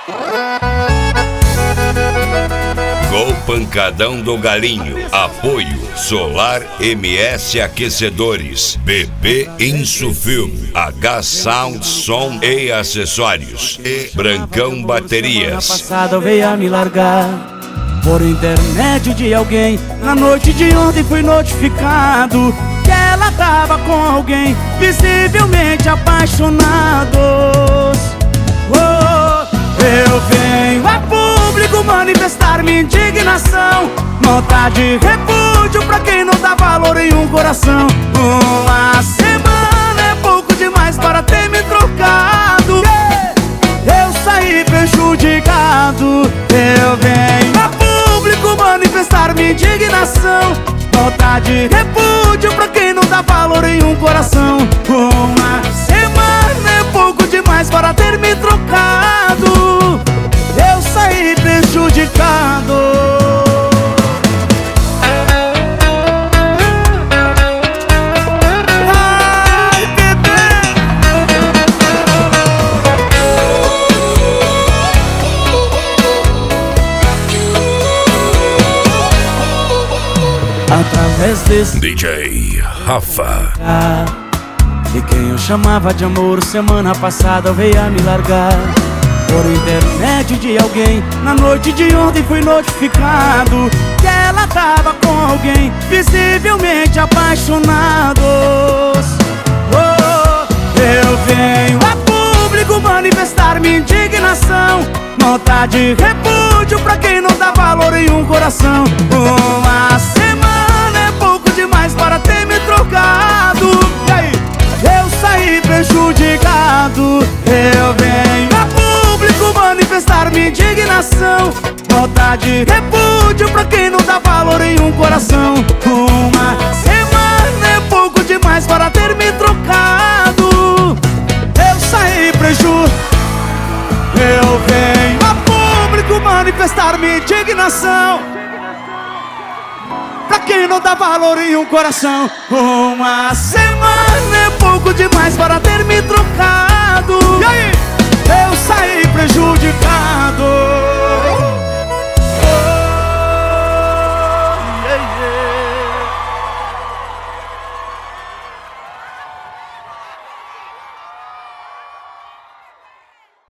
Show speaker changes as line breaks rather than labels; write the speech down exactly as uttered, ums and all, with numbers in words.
Gol Pancadão do Galinho. Apoio Solar M S Aquecedores, B B Insufilm, H Sound Som e Acessórios e Brancão Baterias.
Semana passada eu veio a me largar por intermédio de alguém. Na noite de ontem fui notificado que ela tava com alguém, visivelmente apaixonados. Oh, eu venho a público manifestar minha indignação, nota de repúdio pra quem não dá valor em um coração. Uma semana é pouco demais para ter me trocado. Eu saí prejudicado. Eu venho a público manifestar minha indignação, nota de repúdio pra quem não dá valor em um coração. Uma semana é pouco demais para ter me trocado. Eu saí prejudicado. Ai, bebê. Através desse
D J Rafa,
e quem eu chamava de amor, semana passada veio a me largar por intermédio de alguém. Na noite de ontem fui notificado que ela tava com alguém, visivelmente apaixonados. Oh, eu venho a público manifestar minha indignação, nota de repúdio pra quem não dá valor em um coração. Uma semana é pouco demais para ter me trocado. E aí? Eu saí prejudicado. Eu venho a público manifestar minha indignação, nota de repúdio pra quem não dá valor em um coração. Uma semana é pouco demais para ter me trocado. Eu saí prejudicado. Eu venho a público manifestar minha indignação pra quem não dá valor em um coração. Uma semana é pouco demais para ter me trocado. E aí? Eu saí prejudicado.